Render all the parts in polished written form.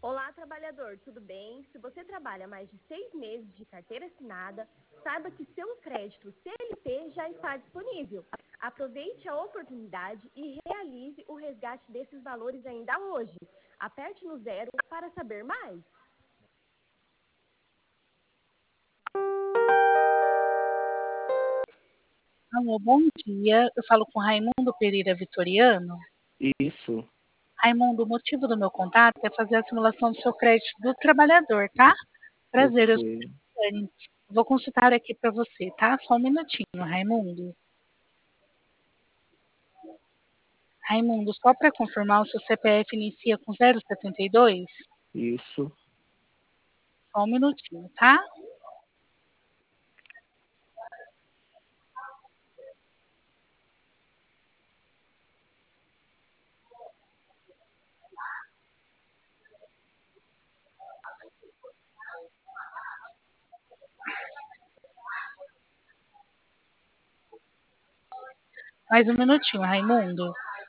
Olá, trabalhador, tudo bem? Se você trabalha mais de 6 meses de carteira assinada, saiba que seu crédito CLT já está disponível. Aproveite a oportunidade e realize o resgate desses valores ainda hoje. Aperte no 0 para saber mais. Alô, bom dia. Eu falo com Raimundo Pereira Vitoriano. Isso. Raimundo, o motivo do meu contato é fazer a simulação do seu crédito do trabalhador, tá? Prazer, eu sou Ok. a Dani. Vou consultar aqui para você, tá? Só um minutinho, Raimundo. Raimundo, só para confirmar, o seu CPF inicia com 072? Isso. Só um minutinho, tá? Mais um minutinho, Raimundo.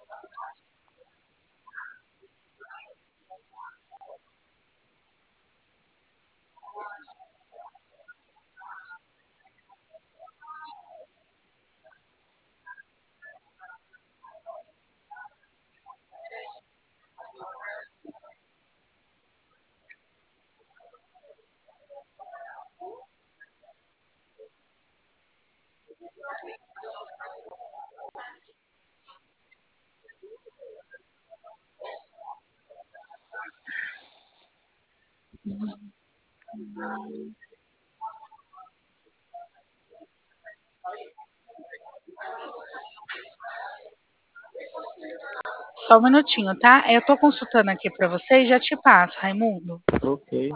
Só um minutinho, tá? Eu tô consultando aqui para você e já te passo, Raimundo. Ok.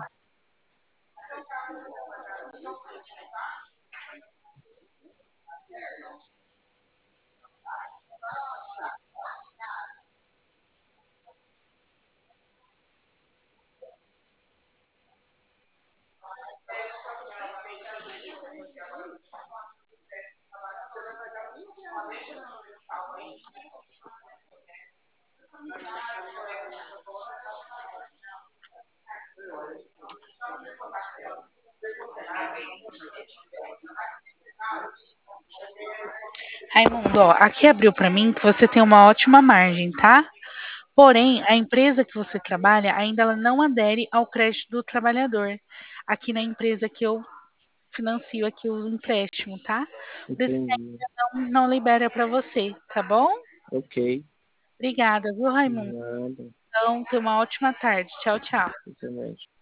Raimundo, ó, aqui abriu para mim que você tem uma ótima margem, tá? Porém, a empresa que você trabalha ainda ela não adere ao crédito do trabalhador. Aqui na empresa que eu financio aqui o empréstimo, tá? Por isso que Entendi. ainda não libera para você, tá bom? Ok. Obrigada, viu, Raimundo? Nada. Então, tenha uma ótima tarde. Tchau, tchau. Excelente.